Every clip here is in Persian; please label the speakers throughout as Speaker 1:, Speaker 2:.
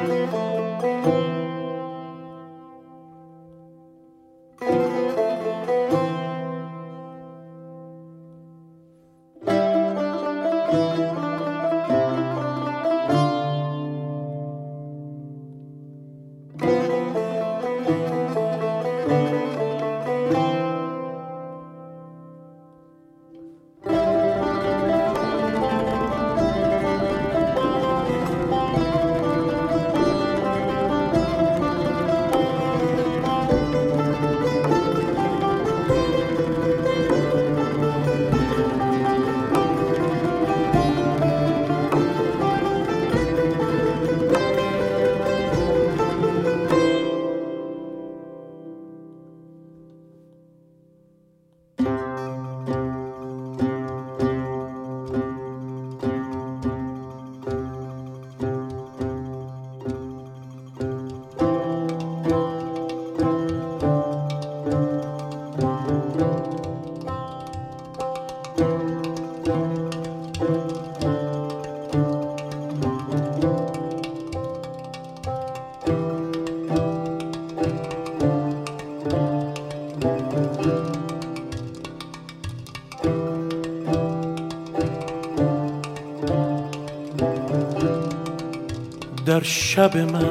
Speaker 1: در شب من،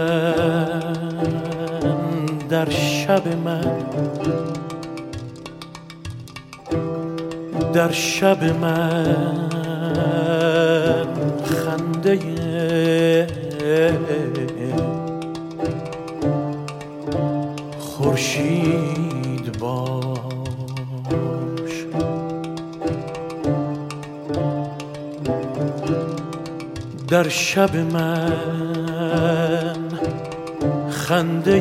Speaker 1: در شب من، در شب من خنده خورشید باش. در شب من خنده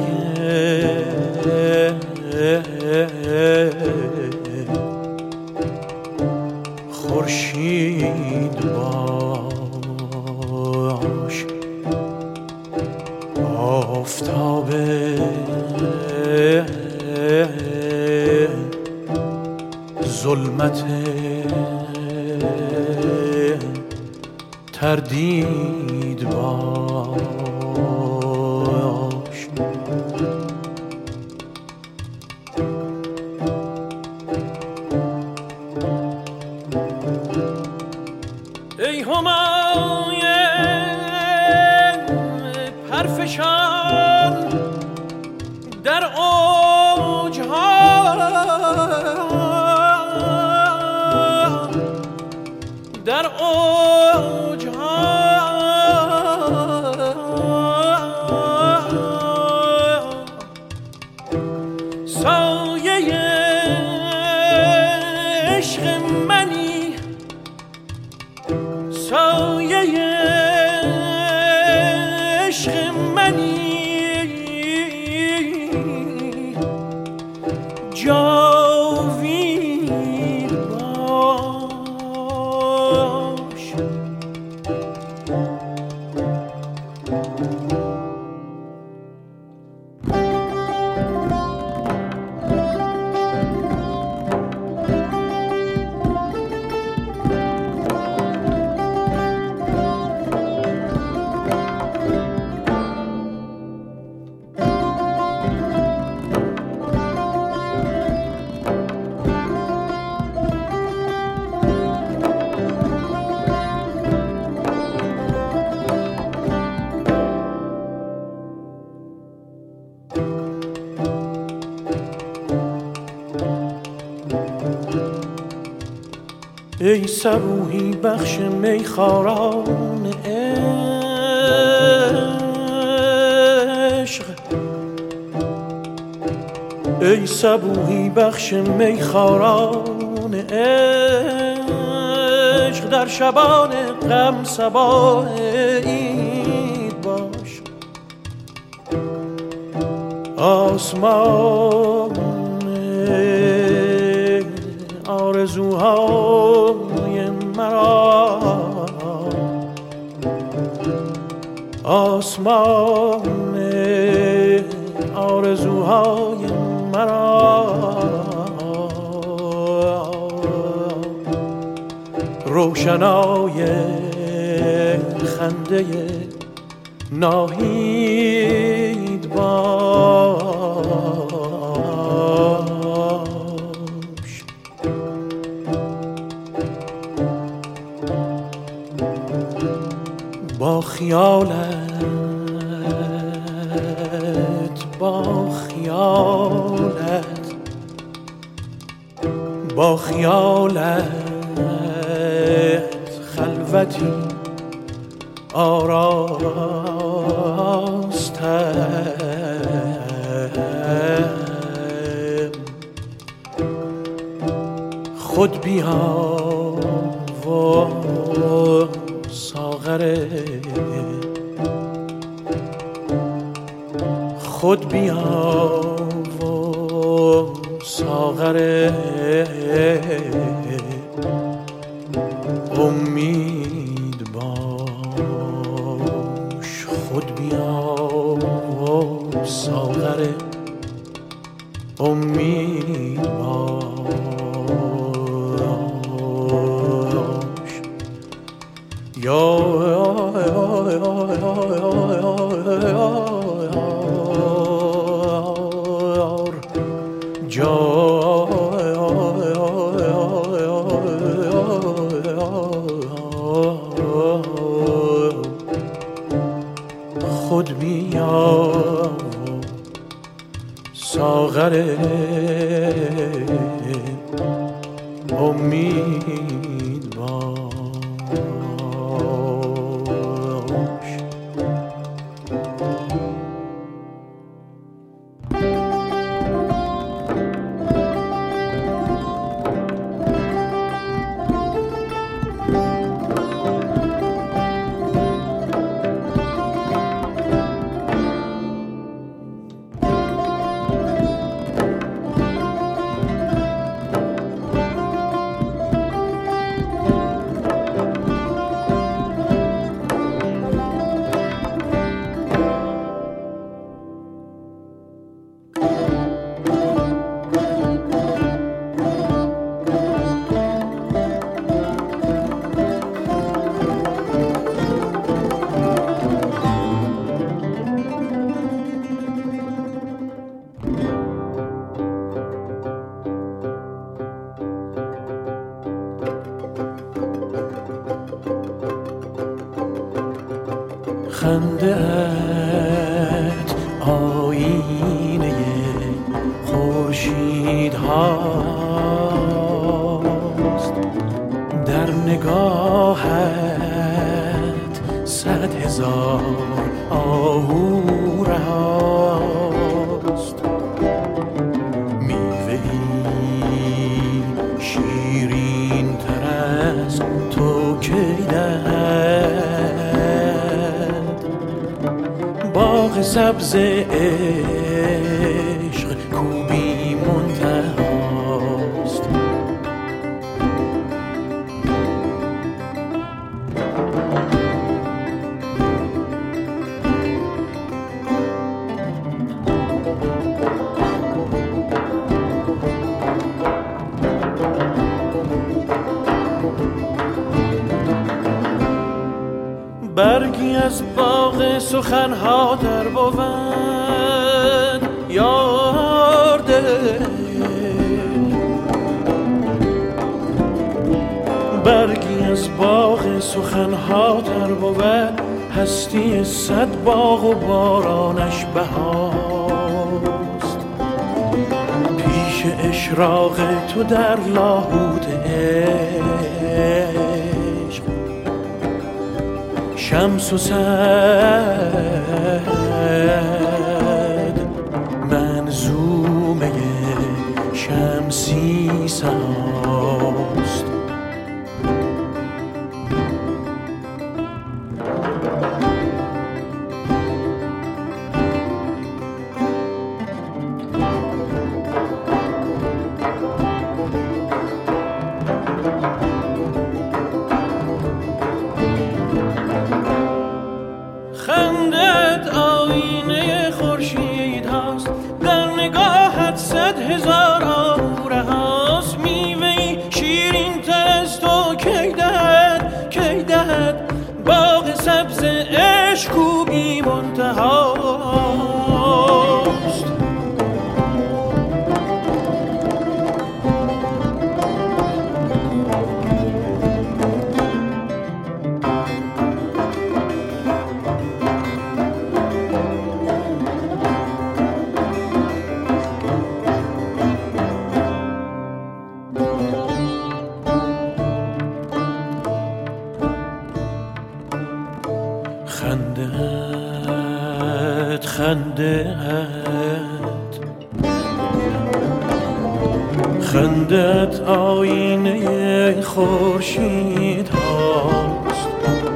Speaker 1: خورشید باش. آفتاب ظلمت تردید باش. ای همای پرفشان در اوجها، در اوجها سایه عشق منی، سایه عشق منی. جاوید باش. ای صبوحی بخش میخواران عشق، ای صبوحی بخش میخواران عشق، در شبان غم صباح عید باش. آسمان آرزوهای مرا، آسمان آرزوهای مرا، روشنای خنده ناهید باش. با خیالت با خیالت با خیالت خلوتی آراستم. خود بیا و ساغر خود بیا و ساغر امید باش. خود بیا و ساغر امید باش. یا خود بیا ساغر امید باش. خنده‌ات آینه خورشید هاست، در نگاهت 100,000 آهو رهاست. میوه‌ای شیرین تر از تو کی باغ سبز عشق کو بی منتهاست. برگی از باغ سخنها در بود یار دل، برگی از باغ سخنها در بود هستی 100 باغ و بارانش بهاست. پیش اشراق تو در لاهوت عشق شمس و صد منظومه شمسی ساست. خندت آینه خورشید هاست، در نگاهت 100,000 آهوره هاست. میوه‌ای شیرین تر از تو کی دهد باغ سبز عشق کو بی منتهاست. خندت آینه خورشید هاست،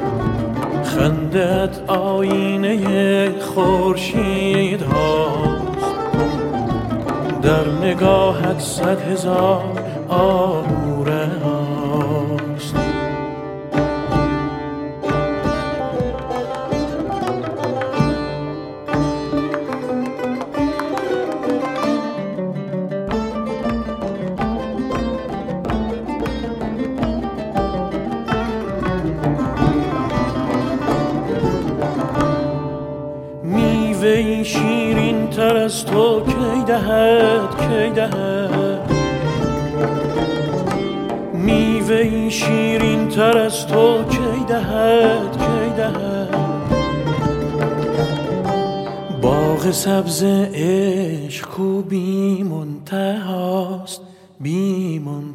Speaker 1: خندت آینه خورشید هاست، در نگاهت 100,000 آروره هاست. میوه‌ای شیرین تر از تو کی دهد، کی دهد، میوه‌ای شیرین تر از تو کی دهد، کی دهد، باغ سبز عشق کو بی منتهاست، بی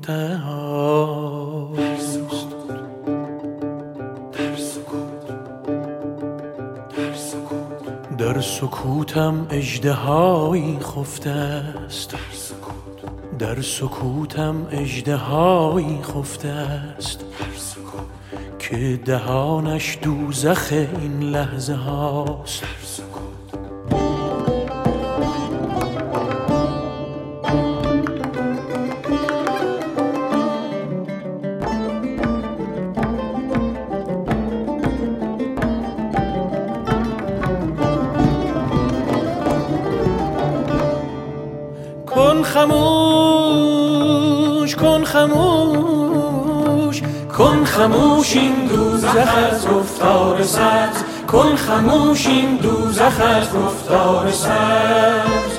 Speaker 1: منتهاست. در سکوتم اژدهایی خفته است، در سکوتم اژدهایی خفته است، که دهانش دوزخ این لحظه هاست. کن خموش، کن خموش، کن خموش این دوزخ از گفتار سبز، کن خموش این دوزخ از گفتار سبز.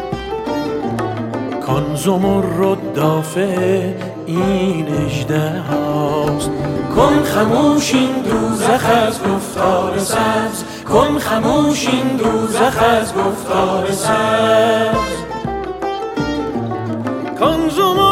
Speaker 1: کن زمرد دافع این اژدهاست، کن خموش این دوزخ از گفتار سبز، کن خموش این دوزخ از گفتار سبز. کنزوم